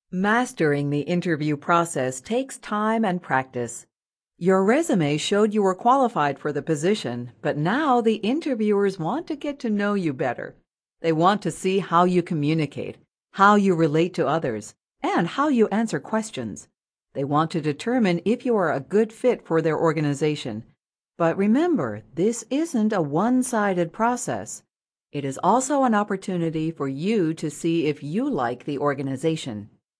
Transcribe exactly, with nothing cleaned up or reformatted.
Mastering the interview process takes time and practice. Your resume showed you were qualified for the position, but now the interviewers want to get to know you better. They want to see how you communicate, how you relate to others, and how you answer questions. They want to determine if you are a good fit for their organization. But remember, this isn't a one-sided process. It is also an opportunity for you to see if you like the organization.